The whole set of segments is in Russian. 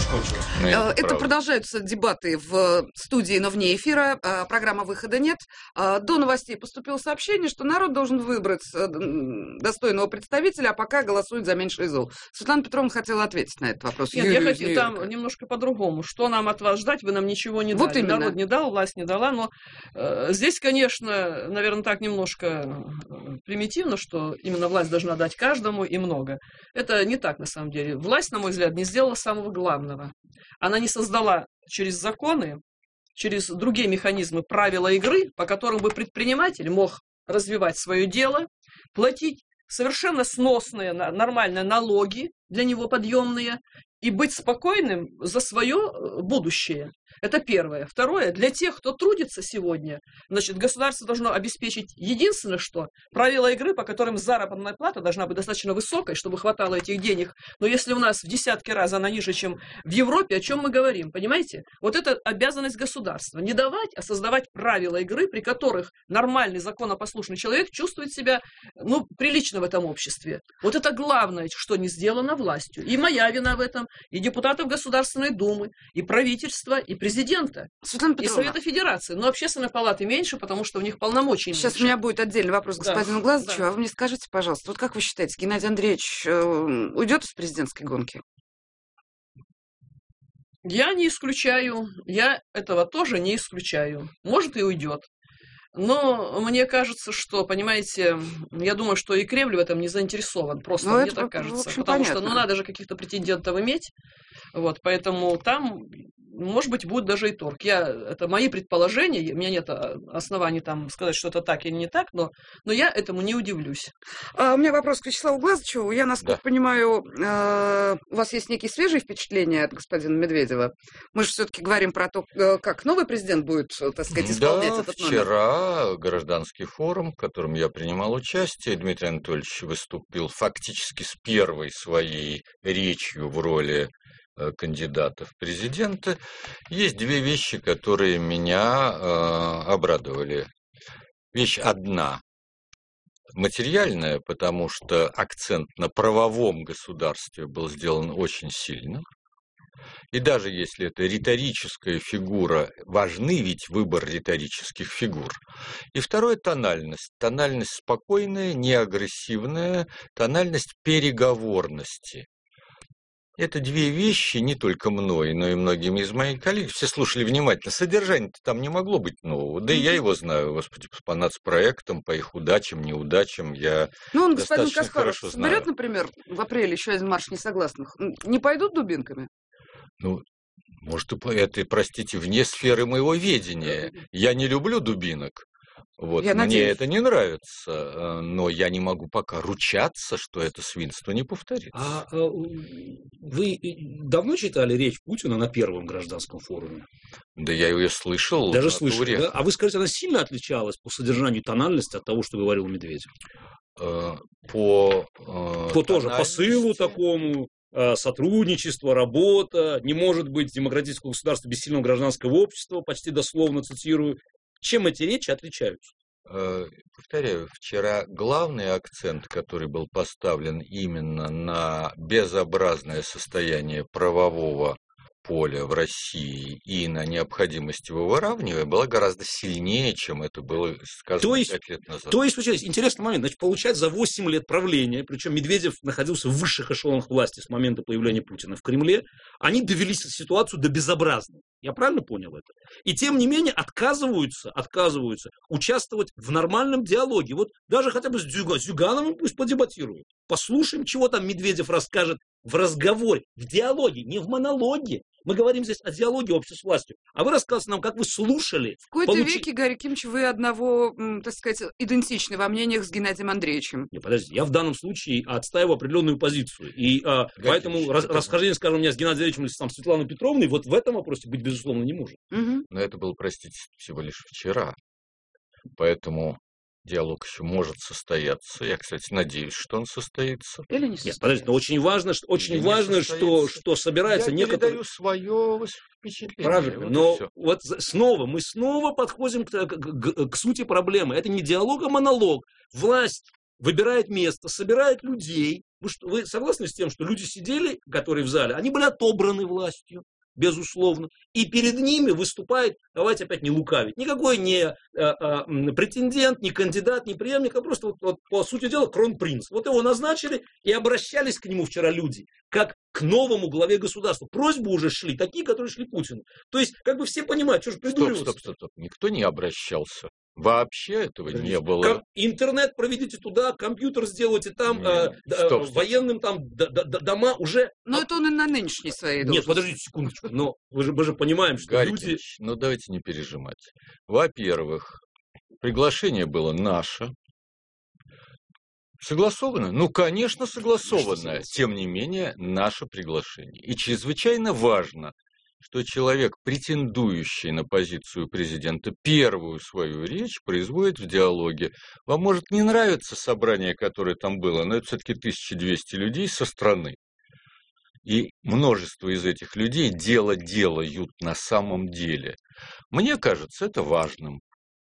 кончилось. Это продолжаются дебаты в студии, но вне эфира. Программа «Выхода нет». До новостей поступило сообщение, что народ должен выбрать достойного представителя, а пока голосует за меньшее зло. Светлана Петровна хотела ответить на этот вопрос. Нет, я хочу там немножко по-другому. Что нам от вас ждать? Вы нам ничего не дали. Вот именно. Народ не дал, власть не дала. Но здесь, конечно, наверное, так немножко примитивно, что именно власть должна дать каждому и много. Это не так, на самом деле. Власть, на мой взгляд, не сделала самого главного. Она не создала через законы, через другие механизмы правила игры, по которым бы предприниматель мог развивать свое дело, платить совершенно сносные, нормальные налоги, для него подъемные, и быть спокойным за свое будущее. Это первое. Второе, для тех, кто трудится сегодня, значит, государство должно обеспечить единственное, что правила игры, по которым заработная плата должна быть достаточно высокой, чтобы хватало этих денег. Но если у нас в десятки раз она ниже, чем в Европе, о чем мы говорим, понимаете? Вот это обязанность государства. Не давать, а создавать правила игры, при которых нормальный, законопослушный человек чувствует себя, прилично в этом обществе. Вот это главное, что не сделано властью. И моя вина в этом, и депутатов Государственной Думы, и правительства, и президента, и Совета Федерации. Но Общественной палаты меньше, потому что у них полномочий меньше. Сейчас у меня будет отдельный вопрос к господину Глазычу. Да. А вы мне скажите, пожалуйста, вот как вы считаете, Геннадий Андреевич уйдет из президентской гонки? Я не исключаю. Я этого тоже не исключаю. Может, и уйдет. Но мне кажется, что, понимаете, я думаю, что и Кремль в этом не заинтересован. Просто мне так кажется. Потому что надо же каких-то претендентов иметь. Вот, поэтому там, может быть, будет даже и торг. Это мои предположения, у меня нет оснований там сказать, что это так или не так, но я этому не удивлюсь. У меня вопрос к Вячеславу Глазычеву. Я, насколько понимаю, у вас есть некие свежие впечатления от господина Медведева. Мы же все-таки говорим про то, как новый президент будет, так сказать, исполнять этот номер. Вчера гражданский форум, в котором я принимал участие, Дмитрий Анатольевич выступил фактически с первой своей речью в роли кандидата в президенты. Есть две вещи, которые меня обрадовали. Вещь одна материальная, потому что акцент на правовом государстве был сделан очень сильно. И даже если это риторическая фигура, важны ведь выбор риторических фигур. И второе – тональность. Тональность спокойная, не агрессивная, тональность переговорности. Это две вещи, не только мной, но и многими из моих коллег. Все слушали внимательно. Содержание-то там не могло быть нового. Да и я его знаю, господи, по нацпроектам, по их удачам, неудачам. Он, достаточно господин Каспаров, хорошо знаю. соберет, например, в апреле еще один марш несогласных. Не пойдут дубинками? Может, это, простите, вне сферы моего ведения. Я не люблю дубинок. Мне это не нравится, но я не могу пока ручаться, что это свинство не повторится. А вы давно читали речь Путина на первом гражданском форуме? Да я ее слышал. Даже слышал, да? А вы скажете, она сильно отличалась по содержанию тональности от того, что говорил Медведев? По тоже посылу такому, сотрудничество, работа, не может быть демократического государства без сильного гражданского общества, почти дословно цитирую. Чем эти речи отличаются? Повторяю, вчера главный акцент, который был поставлен именно на безобразное состояние правового поля в России и на необходимость его выравнивания, было гораздо сильнее, чем это было сказано 5 лет назад. То есть, интересный момент. Значит, получается, за 8 лет правления, причем Медведев находился в высших эшелонах власти с момента появления Путина в Кремле, они довели ситуацию до безобразной. Я правильно понял это? И тем не менее отказываются участвовать в нормальном диалоге. Вот даже хотя бы с Зюгановым пусть подебатируют. Послушаем, чего там Медведев расскажет в разговоре, в диалоге, не в монологе. Мы говорим здесь о диалоге общества с властью. А вы рассказываете нам, как вы слушали. В какой-то веке, Гарри Кимович, вы одного, так сказать, идентичны во мнениях с Геннадием Андреевичем. Не, подождите, я в данном случае отстаиваю определенную позицию. И поэтому расхождение, скажем, у меня с Геннадием Андреевичем или с Светланой Петровной вот в этом вопросе быть, безусловно, не может. Но это было, простите, всего лишь вчера. Поэтому диалог еще может состояться. Я, кстати, надеюсь, что он состоится. Или не состоится? Нет, подождите, но очень важно, что собирается некоторые... Я передаю свое впечатление. Правильно, но мы снова подходим к сути проблемы. Это не диалог, а монолог. Власть выбирает место, собирает людей, Вы согласны с тем, что люди сидели, которые в зале, они были отобраны властью, безусловно, и перед ними выступает, давайте опять не лукавить, никакой не претендент, не кандидат, не преемник, а просто по сути дела кронпринц. Вот его назначили и обращались к нему вчера люди, как к новому главе государства. Просьбы уже шли, такие, которые шли Путину. То есть, как бы все понимают, что же придуриваться. Стоп. Никто не обращался. Вообще этого не было. Интернет проведите туда, компьютер сделайте там, военным там дома уже... Но это он и на нынешней своей должности. Нет, подождите секундочку, но мы же понимаем, что Гарри люди... Кимович, ну давайте не пережимать. Во-первых, приглашение было наше. Согласованное? Ну, конечно, согласованное. Тем не менее, наше приглашение. И чрезвычайно важно, что человек, претендующий на позицию президента, первую свою речь производит в диалоге. Вам может не нравиться собрание, которое там было, но это все-таки 1200 людей со стороны. И множество из этих людей дело делают на самом деле. Мне кажется, это важным.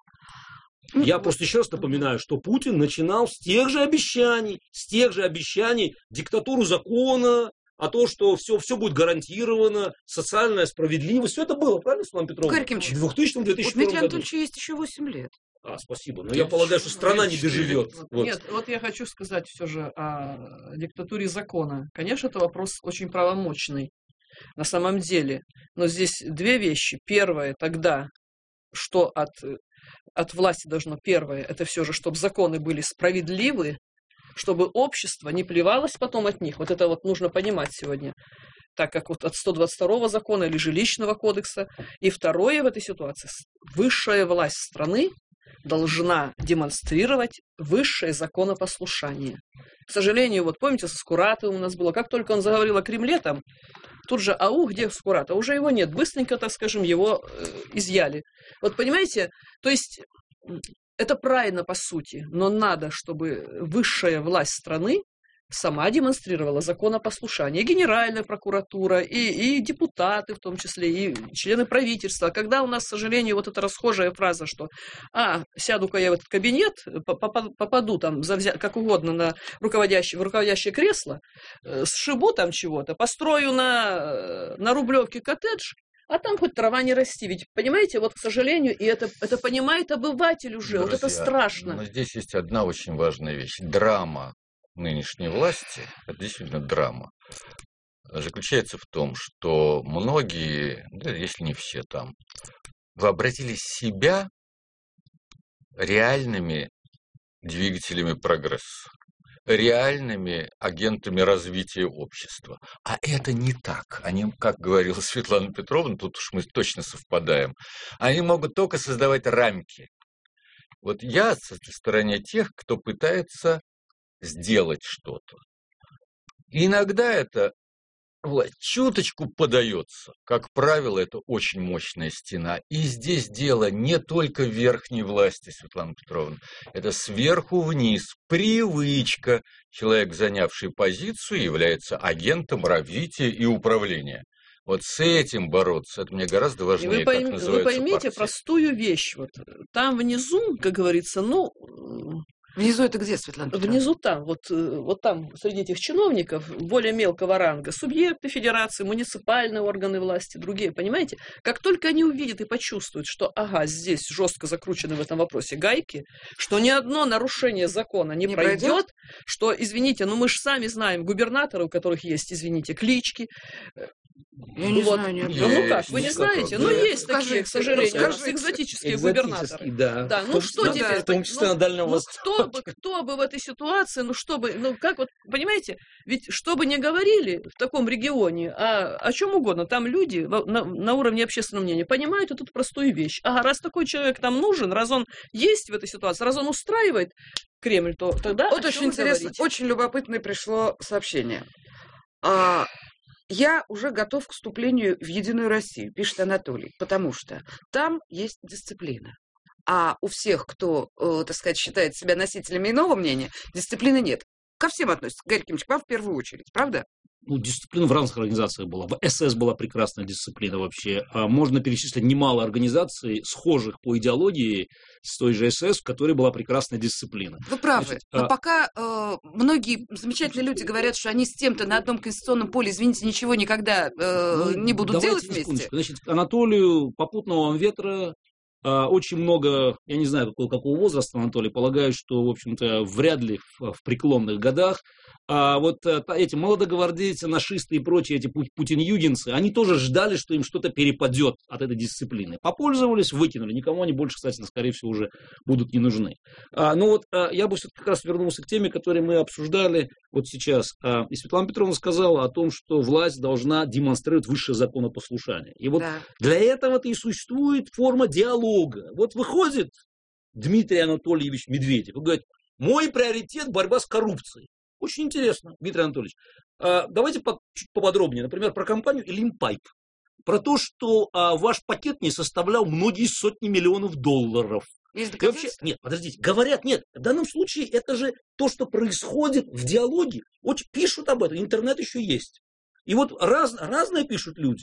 Я просто еще раз напоминаю, что Путин начинал с тех же обещаний, диктатуру закона, а то, что все будет гарантировано, социальная справедливость, все это было, правильно, Светлана Петровна? Гарри Кимович, В 2000-2001 вот году. Дмитрию Анатольевичу есть еще 8 лет. Спасибо. Но я полагаю, что страна не доживет. Вот. Нет, вот я хочу сказать все же о диктатуре закона. Конечно, это вопрос очень правомочный на самом деле. Но здесь две вещи. Первое, тогда, что от власти должно первое, это все же, чтобы законы были справедливы, чтобы общество не плевалось потом от них. Вот это вот нужно понимать сегодня. Так как вот от 122 закона или жилищного кодекса. И второе в этой ситуации. Высшая власть страны должна демонстрировать высшее законопослушание. К сожалению, вот помните, со Скуратовым у нас было, как только он заговорил о Кремле, там тут же, где Скуратов? Уже его нет. Быстренько, так скажем, его изъяли. Вот понимаете, то есть это правильно по сути, но надо, чтобы высшая власть страны сама демонстрировала законопослушание. И Генеральная прокуратура, и депутаты в том числе, и члены правительства. Когда у нас, к сожалению, вот эта расхожая фраза, что сяду-ка я в этот кабинет, попаду там как угодно в руководящее кресло, сшибу там чего-то, построю на Рублевке коттедж, а там хоть трава не расти. Ведь, понимаете, вот, к сожалению, и это понимает обыватель уже. Друзья, вот это страшно. Но здесь есть одна очень важная вещь. Драма нынешней власти, это действительно драма, заключается в том, что многие, если не все там, вообразили себя реальными двигателями прогресса, реальными агентами развития общества. А это не так. Они, как говорила Светлана Петровна, тут уж мы точно совпадаем, они могут только создавать рамки. Вот я со стороны тех, кто пытается сделать что-то. И иногда это власть чуточку подается. Как правило, это очень мощная стена. И здесь дело не только в верхней власти, Светлана Петровна. Это сверху вниз. Привычка. Человек, занявший позицию, является агентом развития и управления. Вот с этим бороться, это мне гораздо важнее, как называется Вы поймите партия. Простую вещь. Вот там внизу, как говорится, Внизу это где, Светлана Петровна? Внизу там, вот там, среди этих чиновников, более мелкого ранга, субъекты федерации, муниципальные органы власти, другие, понимаете? Как только они увидят и почувствуют, что, здесь жестко закручены в этом вопросе гайки, что ни одно нарушение закона не пройдет, что, извините, мы же сами знаем губернаторы, у которых есть, извините, клички. Я не знаю, не Ну как, вы не знаете? Есть такие, к сожалению, экзотические губернаторы. Да. Что теперь? В том числе на Дальнем Востоке. Кто бы в этой ситуации, понимаете, ведь что бы ни говорили в таком регионе, о чем угодно, там люди на уровне общественного мнения понимают эту простую вещь. Раз такой человек там нужен, раз он есть в этой ситуации, раз он устраивает Кремль, то тогда вот очень интересно, очень любопытное пришло сообщение. Я уже готов к вступлению в Единую Россию, пишет Анатолий, потому что там есть дисциплина. А у всех, кто, так сказать, считает себя носителями иного мнения, дисциплины нет. Ко всем относится, Гарри Кимович, к вам в первую очередь, правда? дисциплина в разных организациях была. В СС была прекрасная дисциплина вообще. Можно перечислить немало организаций, схожих по идеологии с той же СС, в которой была прекрасная дисциплина. Вы правы. Но пока многие замечательные люди говорят, что они с тем-то на одном конституционном поле, извините, ничего никогда не будут делать вместе. Значит, Анатолию, попутного вам ветра, очень много, я не знаю, какого возраста Анатолий, полагаю, что, в общем-то, вряд ли в преклонных годах. Вот эти молодогвардейцы, нашисты и прочие, эти путинюгенцы, они тоже ждали, что им что-то перепадет от этой дисциплины. Попользовались, выкинули. Никому они больше, кстати, скорее всего, уже будут не нужны. Но вот я бы все-таки как раз вернулся к теме, которую мы обсуждали вот сейчас. И Светлана Петровна сказала о том, что власть должна демонстрировать высшее законопослушание. И вот для этого-то и существует форма диалога. Вот выходит Дмитрий Анатольевич Медведев и говорит: мой приоритет – борьба с коррупцией. Очень интересно, Дмитрий Анатольевич. Давайте чуть поподробнее, например, про компанию Илимпайп. Про то, что ваш пакет не составлял многие сотни миллионов долларов. Есть доказательства? Вообще, нет, подождите, говорят, нет. В данном случае это же то, что происходит в диалоге. Очень пишут об этом, интернет еще есть. И вот разные пишут люди.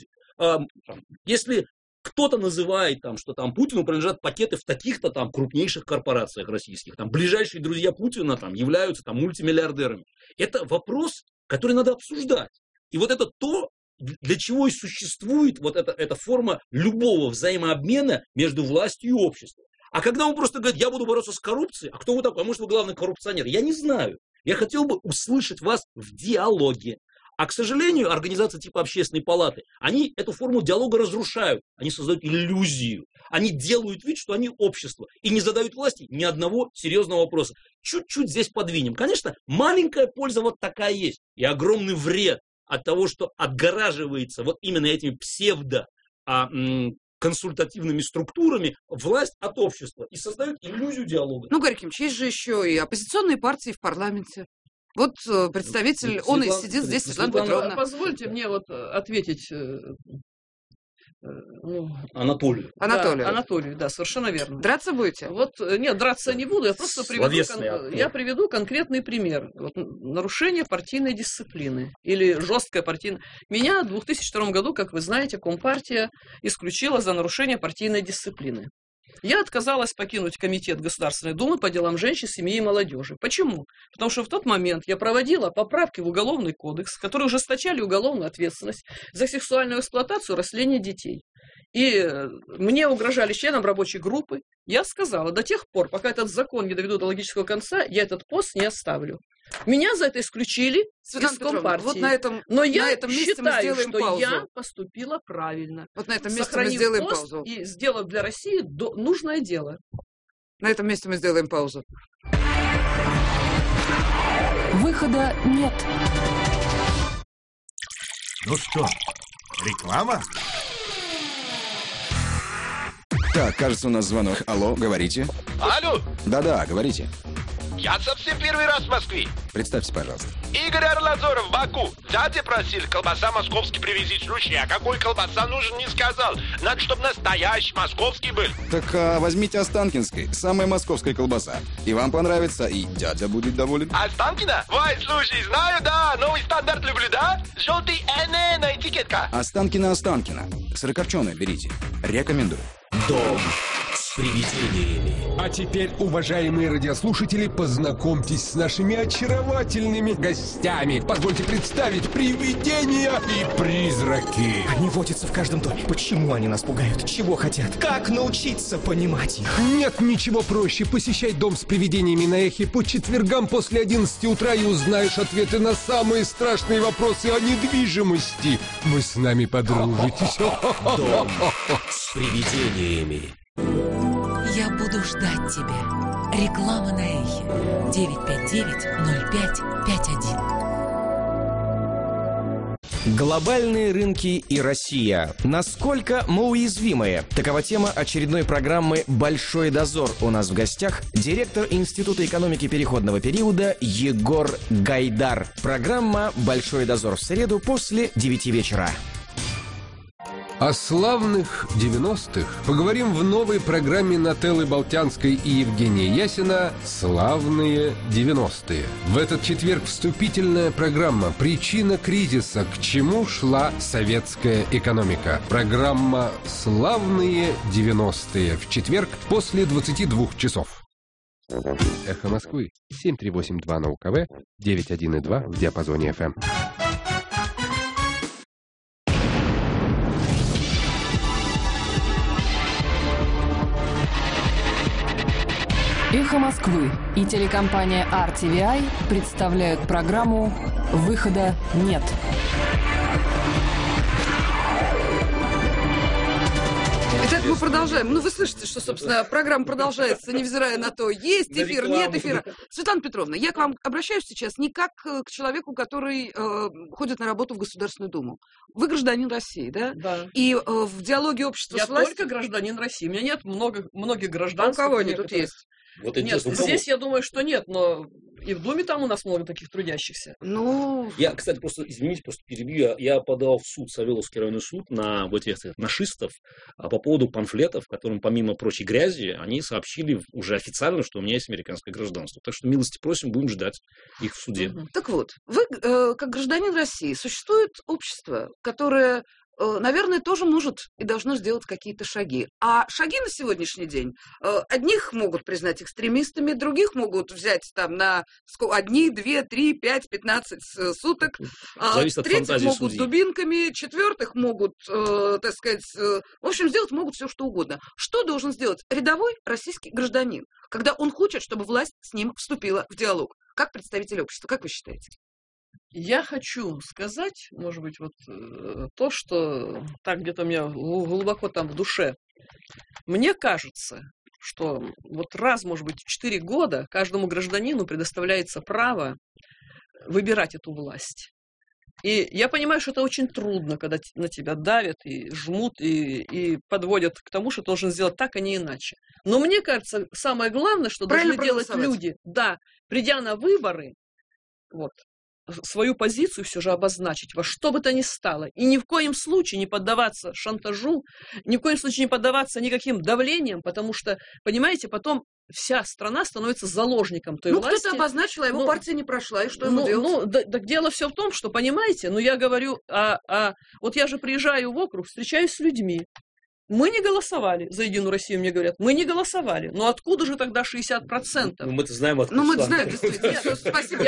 Если кто-то называет, что Путину принадлежат пакеты в таких-то крупнейших корпорациях российских, ближайшие друзья Путина являются мультимиллиардерами. Это вопрос, который надо обсуждать. И вот это то, для чего и существует вот эта форма любого взаимообмена между властью и обществом. А когда он просто говорит: я буду бороться с коррупцией, а кто вы такой? А может, вы главный коррупционер? Я не знаю. Я хотел бы услышать вас в диалоге. А, к сожалению, организации типа Общественной палаты, они эту форму диалога разрушают. Они создают иллюзию. Они делают вид, что они общество. И не задают власти ни одного серьезного вопроса. Чуть-чуть здесь подвинем. Конечно, маленькая польза вот такая есть. И огромный вред от того, что отгораживается вот именно этими консультативными структурами власть от общества. И создают иллюзию диалога. Гарри Кимович, есть же еще и оппозиционные партии в парламенте. Вот представитель, он и сидит здесь, Светлана Петровна. Позвольте мне ответить Анатолию. Анатолию, да, совершенно верно. Драться будете? Нет, драться не буду, я просто приведу конкретный пример. Нарушение партийной дисциплины или жесткая партийная. Меня в 2002 году, как вы знаете, Компартия исключила за нарушение партийной дисциплины. Я отказалась покинуть комитет Государственной Думы по делам женщин, семьи и молодежи. Почему? Потому что в тот момент я проводила поправки в Уголовный кодекс, которые ужесточали уголовную ответственность за сексуальную эксплуатацию и растление детей. И мне угрожали членам рабочей группы. Я сказала: до тех пор, пока этот закон не доведу до логического конца, я этот пост не оставлю. Меня за это исключили из Компартии. Вот на этом месте считаю, мы сделаем что паузу. Я поступила правильно. Вот на этом месте мы сделаем паузу. И сделав для России нужное дело. На этом месте мы сделаем паузу. Выхода нет. Ну что, реклама? Так, кажется, у нас звонок. Алло, говорите. Алло, Да-да, говорите. я совсем первый раз в Москве. Представьте, пожалуйста. Игорь Арлазоров, Баку. Дядя просил колбаса московский привезти. Слушай, а какой колбаса нужен, не сказал. Надо, чтобы настоящий московский был. Так возьмите Останкинской, самая московская колбаса. И вам понравится, и дядя будет доволен. Останкино? Ой, слушай, знаю, да. Новый стандарт люблю, да? Желтый на этикетка. Останкино. Сырокопченое берите. Рекомендую. Дом с привидениями. А теперь, уважаемые радиослушатели, познакомьтесь с нашими очаровательными гостями. Позвольте представить привидения и призраки. Они водятся в каждом доме. Почему они нас пугают? Чего хотят? Как научиться понимать их? Нет ничего проще. Посещай дом с привидениями на Эхе по четвергам после 11 утра и узнаешь ответы на самые страшные вопросы о недвижимости. Вы с нами подружитесь. Дом с привидениями. Я буду ждать тебя. Реклама на Эхе. 959-0551. Глобальные рынки и Россия. Насколько мы уязвимы? Такова тема очередной программы «Большой дозор». У нас в гостях директор Института экономики переходного периода Егор Гайдар. Программа «Большой дозор» в среду после 9 вечера. О славных 90-х поговорим в новой программе Нателлы Болтянской и Евгения Ясина «Славные 90-е». В этот четверг вступительная программа «Причина кризиса. К чему шла советская экономика». Программа «Славные 90-е» в четверг после 22 часов. Эхо Москвы. 738-2 на УКВ, 91,2 в диапазоне ФМ. Эхо Москвы и телекомпания RTVI представляют программу «Выхода нет». Итак, мы продолжаем. Ну, вы слышите, что, собственно, программа продолжается, невзирая на то, есть эфир, нет эфира. Светлана Петровна, я к вам обращаюсь сейчас не как к человеку, который ходит на работу в Государственную Думу. Вы гражданин России, да? Да. И в диалоге общества с властью... Я только гражданин России. У меня нет многих граждан. А у кого они тут есть? Вот нет, здесь я думаю, что нет, но и в Думе там у нас много таких трудящихся. Ну... Я, кстати, извините, перебью, я подал в суд, Савеловский районный суд, на вот этих нашистов по поводу памфлетов, в котором, помимо прочей грязи, они сообщили уже официально, что у меня есть американское гражданство. Так что, милости просим, будем ждать их в суде. Так вот, вы, как гражданин России, существует общество, которое... наверное, тоже может и должно сделать какие-то шаги. А шаги на сегодняшний день одних могут признать экстремистами, других могут взять там на 1, 2, 3, 5, 15 суток, третьих могут судей. Дубинками, четвертых могут, так сказать, в общем, сделать могут все, что угодно. Что должен сделать рядовой российский гражданин, когда он хочет, чтобы власть с ним вступила в диалог, как представитель общества? Как вы считаете? Я хочу сказать, может быть, вот то, что так где-то у меня глубоко там в душе. Мне кажется, что вот раз, может быть, в 4 года каждому гражданину предоставляется право выбирать эту власть. И я понимаю, что это очень трудно, когда на тебя давят и жмут, и подводят к тому, что ты должен сделать так, а не иначе. Но мне кажется, самое главное, что должны делать люди, да, придя на выборы, вот, свою позицию все же обозначить во что бы то ни стало. И ни в коем случае не поддаваться шантажу, ни в коем случае не поддаваться никаким давлениям, потому что, понимаете, потом вся страна становится заложником той власти. Кто-то обозначил, а его партия не прошла, и что ему делать? Так дело все в том, что, понимаете, я говорю, вот я же приезжаю в округ, встречаюсь с людьми. Мы не голосовали за Единую Россию, мне говорят. Мы не голосовали. Но откуда же тогда 60%? Мы-то знаем, откуда. Мы знаем, действительно. Спасибо.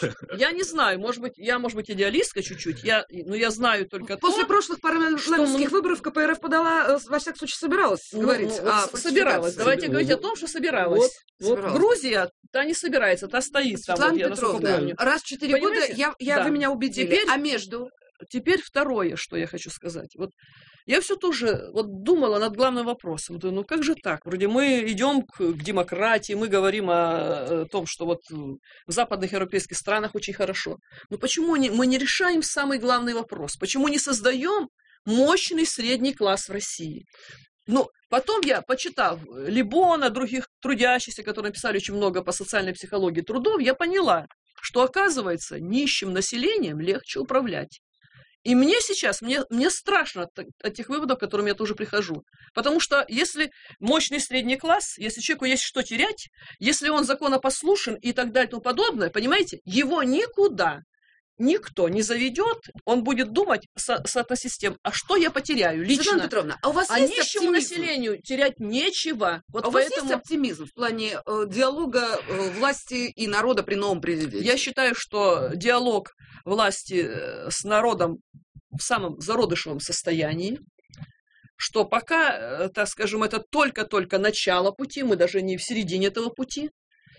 Я не знаю, может быть, идеалистка чуть-чуть. Я знаю только После прошлых парламентских выборов КПРФ подала, во всяком случае, собиралась говорить. Собиралась. Давайте говорить о том, что собиралась. Грузия, та не собирается, та стоит. Светлана Петровна, раз в 4 года вы меня убедили. А между... Теперь второе, что я хочу сказать. Вот я все тоже думала над главным вопросом. Думаю, как же так? Вроде мы идем к демократии, мы говорим о том, что вот в западных европейских странах очень хорошо. Но почему мы не решаем самый главный вопрос? Почему не создаем мощный средний класс в России? Потом я, почитав Либона, других трудящихся, которые написали очень много по социальной психологии трудов, я поняла, что, оказывается, нищим населением легче управлять. И мне сейчас, мне страшно от тех выводов, к которым я тоже прихожу. Потому что если мощный средний класс, если человеку есть что терять, если он законопослушен и так далее и тому подобное, понимаете, его никуда никто не заведет, он будет думать, соотносить с тем, а что я потеряю лично. Светлана Петровна, а у вас есть нищему населению терять нечего. У вас есть оптимизм в плане диалога власти и народа при новом президенте? Я считаю, что диалог власти с народом в самом зародышевом состоянии, что пока, так скажем, это только-только начало пути, мы даже не в середине этого пути.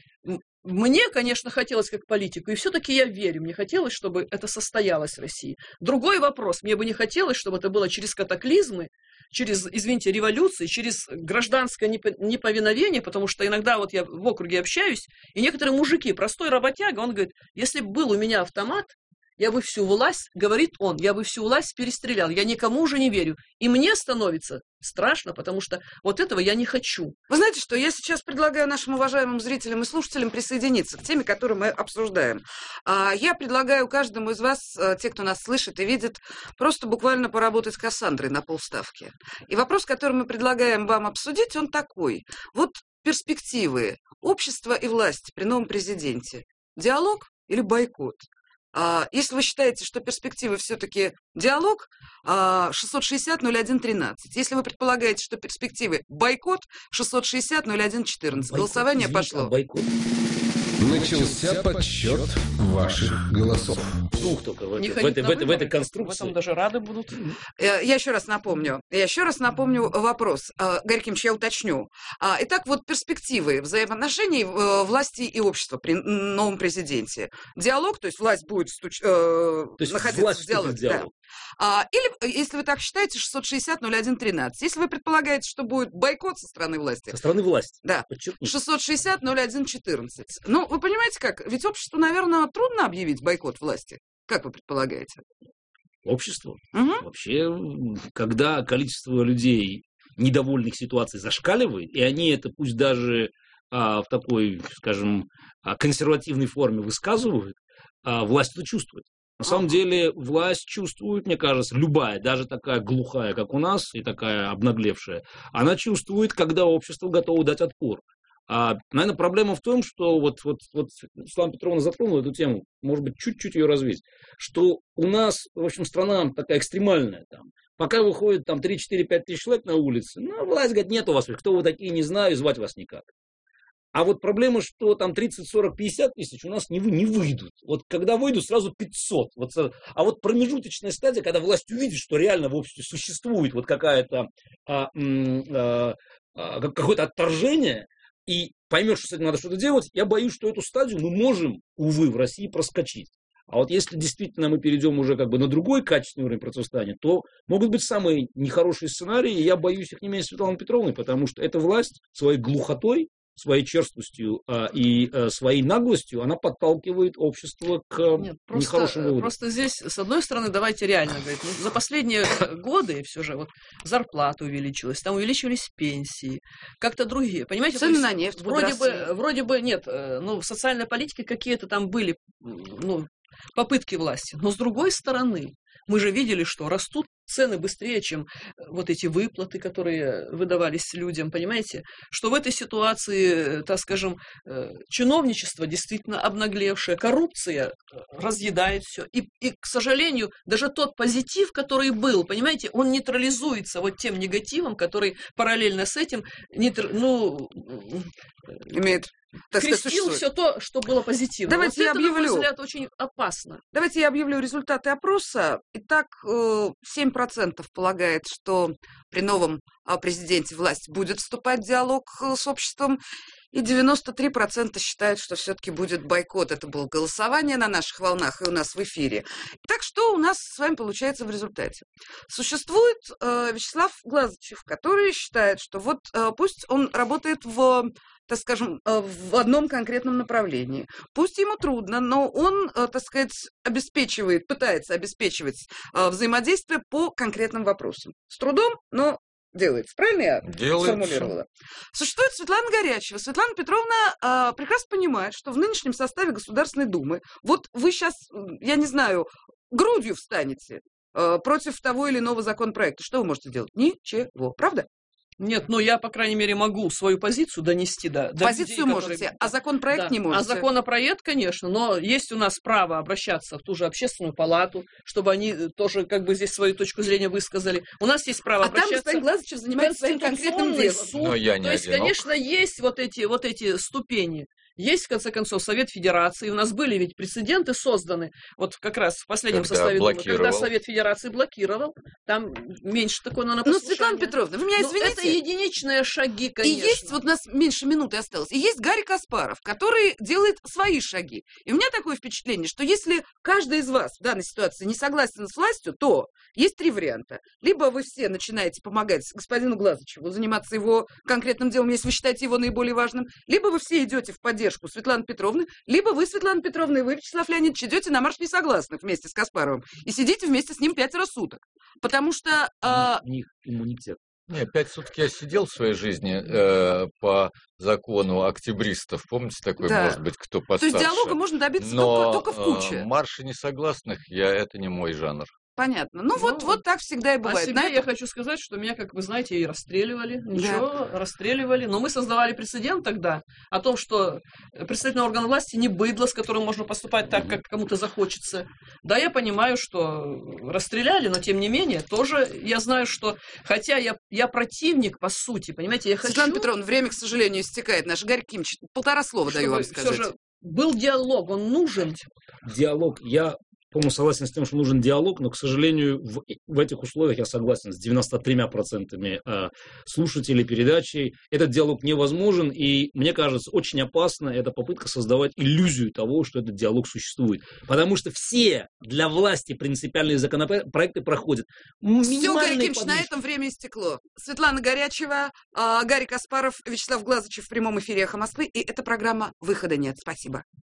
Мне, конечно, хотелось как политику, и все-таки я верю, мне хотелось, чтобы это состоялось в России. Другой вопрос, мне бы не хотелось, чтобы это было через катаклизмы, через, извините, революции, через гражданское неповиновение, потому что иногда вот я в округе общаюсь, и некоторые мужики, простой работяга, он говорит, если бы был у меня автомат, я бы всю власть, говорит он, я бы всю власть перестрелял, я никому уже не верю. И мне становится страшно, потому что вот этого я не хочу. Вы знаете что, я сейчас предлагаю нашим уважаемым зрителям и слушателям присоединиться к теме, которую мы обсуждаем. Я предлагаю каждому из вас, те, кто нас слышит и видит, просто буквально поработать с Кассандрой на полставки. И вопрос, который мы предлагаем вам обсудить, он такой. Вот перспективы общества и власти при новом президенте. Диалог или бойкот? Если вы считаете, что перспективы все-таки диалог, 660-01-13. Если вы предполагаете, что перспективы бойкот, 660-01-14. Голосование пошло. Бойкот. Начался подсчет ваших голосов. Двух только в этой конструкции. В этом даже рады будут. Я еще раз напомню вопрос. Гарри Кимович, я уточню. Итак, вот перспективы взаимоотношений власти и общества при новом президенте. Диалог, то есть власть будет находиться в диалоге. Да. Или, если вы так считаете, 660-01-13. Если вы предполагаете, что будет бойкот со стороны власти. Со стороны власти. Да. 660-01-14. Ну, вы понимаете как? Ведь обществу, наверное, трудно объявить бойкот власти. Как вы предполагаете? Обществу? Вообще, когда количество людей, недовольных ситуацией, зашкаливает, и они это пусть даже в такой, скажем, консервативной форме высказывают, власть это чувствует. На самом деле власть чувствует, мне кажется, любая, даже такая глухая, как у нас, и такая обнаглевшая, она чувствует, когда общество готово дать отпор. Наверное, проблема в том, что вот Светлана Петровна затронула эту тему, может быть, чуть-чуть ее развить, что у нас, в общем, страна такая экстремальная. Там, пока выходит там 3, 4, 5 тысяч человек на улице, власть говорит, нет у вас, кто вы такие, не знаю, и звать вас никак. А вот проблема, что там 30, 40, 50 тысяч у нас не выйдут. Вот когда выйдут, сразу 500. А вот промежуточная стадия, когда власть увидит, что реально в обществе существует вот какое-то отторжение, и поймет, что с этим надо что-то делать, я боюсь, что эту стадию мы можем, увы, в России проскочить. А вот если действительно мы перейдем уже на другой качественный уровень противостояния, то могут быть самые нехорошие сценарии, и я боюсь их не меньше Светланы Петровны, потому что эта власть своей глухотой, своей черствостью и своей наглостью, она подталкивает общество к нехорошим выводам. Просто здесь, с одной стороны, давайте реально говорить, за последние годы все же зарплата увеличилась, там увеличивались пенсии, как-то другие, понимаете? Цены на нефть вроде бы нет, в социальной политике какие-то там были, попытки власти, но с другой стороны, мы же видели, что растут цены быстрее, чем вот эти выплаты, которые выдавались людям, понимаете? Что в этой ситуации, так скажем, чиновничество действительно обнаглевшее, коррупция разъедает все. И, к сожалению, даже тот позитив, который был, понимаете, он нейтрализуется вот тем негативом, который параллельно с этим имеет... крестил все то, что было позитивно. Давайте я объявлю. На мой взгляд, очень опасно. Давайте я объявлю результаты опроса. Итак, 7% полагает, что при новом президенте власть будет вступать в диалог с обществом, и 93% считают, что все-таки будет бойкот. Это было голосование на наших волнах и у нас в эфире. Так что у нас с вами получается в результате? Существует Вячеслав Глазычев, который считает, что вот пусть он работает так скажем, в одном конкретном направлении. Пусть ему трудно, но он, так сказать, пытается обеспечивать взаимодействие по конкретным вопросам. С трудом, но делается. Правильно я сформулировала? Существует Светлана Горячева. Светлана Петровна прекрасно понимает, что в нынешнем составе Государственной Думы, вот вы сейчас, я не знаю, грудью встанете против того или иного законопроекта. Что вы можете делать? Ничего. Правда? Нет, я, по крайней мере, могу свою позицию донести до позицию людей, можете, а законопроект не можете. А законопроект, конечно, но есть у нас право обращаться в ту же общественную палату, чтобы они тоже здесь свою точку зрения высказали. У нас есть право обращаться. Там господин Глазычев занимается своим конкретным делом. Но я не То есть, конечно, есть вот эти ступени. Есть, в конце концов, Совет Федерации. У нас были ведь прецеденты созданы, вот как раз в последнем составе Думы, когда Совет Федерации блокировал. Там меньше такой, наверное, послушания. Светлана Петровна, вы меня извините. Это единичные шаги, конечно. И есть, вот у нас меньше минуты осталось, и есть Гарри Каспаров, который делает свои шаги. И у меня такое впечатление, что если каждый из вас в данной ситуации не согласен с властью, то есть 3 варианта. Либо вы все начинаете помогать господину Глазычеву, заниматься его конкретным делом, если вы считаете его наиболее важным, либо вы все идете в поддержку поддержку Светланы Петровны, либо вы, Светлана Петровна, и вы, Вячеслав Леонидович, идете на марш несогласных вместе с Каспаровым и сидите вместе с ним 5 суток. Потому что... У них иммунитет. Нет, 5 суток я сидел в своей жизни по закону октябристов. Помните такой, Да. может быть, кто То постарше? есть диалога можно добиться Но только в куче. марши несогласных, это не мой жанр. Понятно. Ну, вот так всегда и О бывает. себе На я этом- хочу сказать, что меня, как вы знаете, и расстреливали. Ничего, расстреливали. Но мы создавали прецедент тогда о том, что представительный орган власти не быдло, с которым можно поступать так, как кому-то захочется. Да, я понимаю, что расстреляли, но тем не менее, тоже я знаю, что... Хотя я противник, по сути, понимаете, я хочу... Светлана Петровна, время, к сожалению, истекает. Наш Гарри Кимович, 1,5 слова даю вам Чтобы сказать. всё же был диалог, он нужен. Диалог. Я полностью согласен с тем, что нужен диалог, но, к сожалению, в этих условиях я согласен с 93% слушателей передачи. Этот диалог невозможен, и, мне кажется, очень опасно эта попытка создавать иллюзию того, что этот диалог существует. Потому что все для власти принципиальные законопроекты проходят. Все, Гарри Кимович, на этом время истекло. Светлана Горячева, Гарри Каспаров, Вячеслав Глазычев в прямом эфире «Эхо Москвы». И эта программа «Выхода нет». Спасибо.